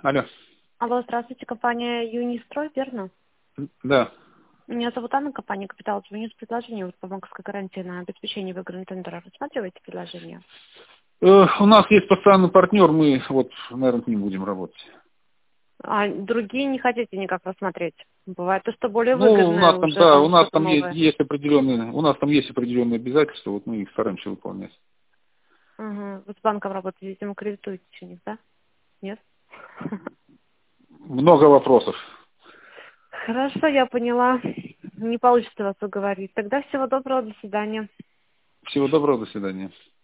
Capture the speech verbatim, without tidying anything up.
Алло. Алло, здравствуйте, компания Юнистрой, верно? Да. Меня зовут Анна, компания Капитал. Звоню с предложением по банковской гарантии на обеспечение выигранного тендера. Рассматриваете предложение? Э, у нас есть постоянный партнер, мы вот, наверное, с ним будем работать. А другие не хотите никак рассмотреть? Бывает то, что более Ну, у выгодное нас там, уже да, у вам нас что-то там есть, новое. есть определенные, у нас там есть определенные обязательства, вот мы их стараемся выполнять. Угу. Вы с банком работаете, видимо, кредитуете у них, да? Нет? Много вопросов. Хорошо, я поняла. Не получится вас уговорить. Тогда всего доброго, до свидания. Всего доброго, до свидания.